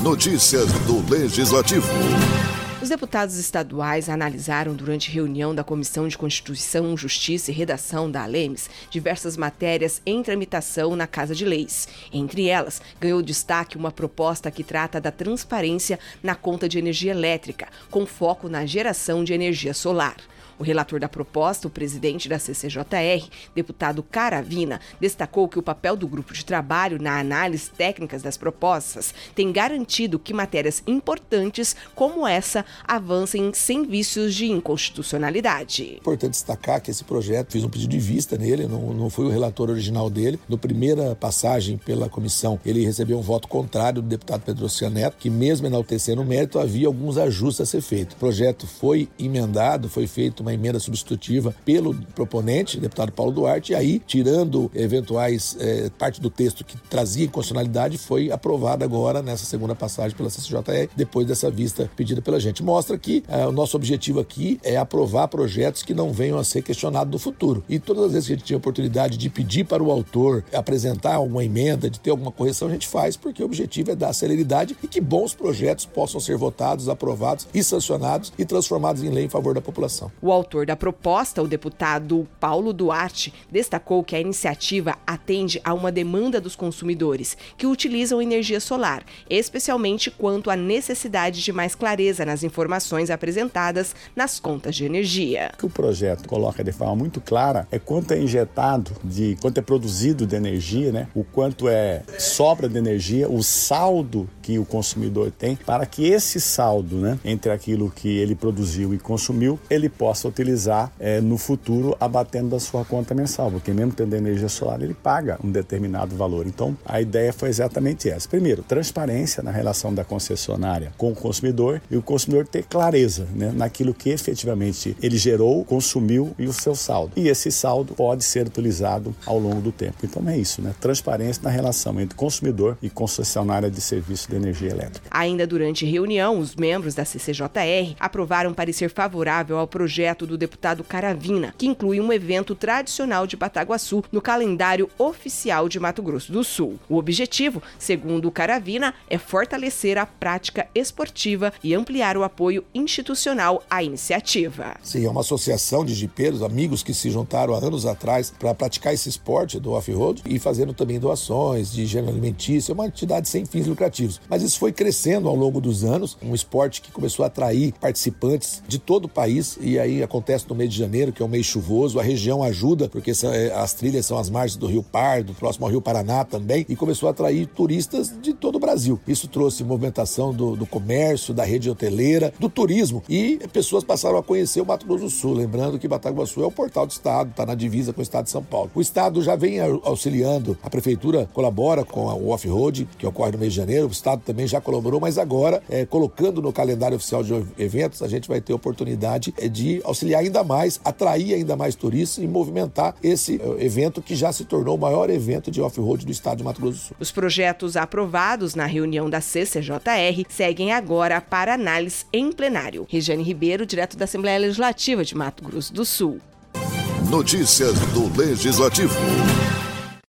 Notícias do Legislativo. Os deputados estaduais analisaram durante reunião da Comissão de Constituição, Justiça e Redação da ALEMES diversas matérias em tramitação na Casa de Leis. Entre elas, ganhou destaque uma proposta que trata da transparência na conta de energia elétrica, com foco na geração de energia solar. O relator da proposta, o presidente da CCJR, deputado Caravina, destacou que o papel do grupo de trabalho na análise técnicas das propostas tem garantido que matérias importantes como essa avancem sem vícios de inconstitucionalidade. É importante destacar que esse projeto, fiz um pedido de vista nele, não foi o relator original dele. Na primeira passagem pela comissão, ele recebeu um voto contrário do deputado Pedrocian Neto, que mesmo enaltecendo o mérito, havia alguns ajustes a ser feitos. O projeto foi emendado, foi feito uma emenda substitutiva pelo proponente, deputado Paulo Duarte, e aí, tirando eventuais parte do texto que trazia inconstitucionalidade, foi aprovada agora nessa segunda passagem pela CCJR, depois dessa vista pedida pela gente. Mostra que o nosso objetivo aqui é aprovar projetos que não venham a ser questionados no futuro. E todas as vezes que a gente tinha oportunidade de pedir para o autor apresentar alguma emenda, de ter alguma correção, a gente faz, porque o objetivo é dar celeridade e que bons projetos possam ser votados, aprovados e sancionados e transformados em lei em favor da população. O autor da proposta, o deputado Paulo Duarte, destacou que a iniciativa atende a uma demanda dos consumidores que utilizam energia solar, especialmente quanto à necessidade de mais clareza nas informações apresentadas nas contas de energia. O que o projeto coloca de forma muito clara é quanto é injetado, quanto é produzido de energia, né? O quanto é sobra de energia, o saldo que o consumidor tem, para que esse saldo, né, entre aquilo que ele produziu e consumiu, ele possa utilizar no futuro abatendo da sua conta mensal, porque mesmo tendo energia solar, ele paga um determinado valor. Então, a ideia foi exatamente essa. Primeiro, transparência na relação da concessionária com o consumidor e o consumidor ter clareza, né, naquilo que efetivamente ele gerou, consumiu e o seu saldo. E esse saldo pode ser utilizado ao longo do tempo. Então, é isso, né? Transparência na relação entre consumidor e concessionária de serviço de energia elétrica. Ainda durante reunião, os membros da CCJR aprovaram parecer favorável ao projeto do deputado Caravina, que inclui um evento tradicional de Bataguaçu no calendário oficial de Mato Grosso do Sul. O objetivo, segundo o Caravina, é fortalecer a prática esportiva e ampliar o apoio institucional à iniciativa. Sim, é uma associação de jipeiros, amigos que se juntaram há anos atrás para praticar esse esporte do off-road e fazendo também doações de higiene alimentícia, uma entidade sem fins lucrativos. Mas isso foi crescendo ao longo dos anos, um esporte que começou a atrair participantes de todo o país, e aí acontece no mês de janeiro, que é um mês chuvoso, a região ajuda, porque as trilhas são as margens do Rio Pardo, próximo ao Rio Paraná também, e começou a atrair turistas de todo o Brasil. Isso trouxe movimentação do comércio, da rede hoteleira, do turismo, e pessoas passaram a conhecer o Mato Grosso do Sul, lembrando que Bataguaçu é o portal do estado, está na divisa com o estado de São Paulo. O estado já vem auxiliando, a prefeitura colabora com o off-road, que ocorre no mês de janeiro, o estado também já colaborou, mas agora, colocando no calendário oficial de eventos, a gente vai ter oportunidade de auxiliar ainda mais, atrair ainda mais turistas e movimentar esse evento que já se tornou o maior evento de off-road do estado de Mato Grosso do Sul. Os projetos aprovados na reunião da CCJR seguem agora para análise em plenário. Regiane Ribeiro, direto da Assembleia Legislativa de Mato Grosso do Sul. Notícias do Legislativo.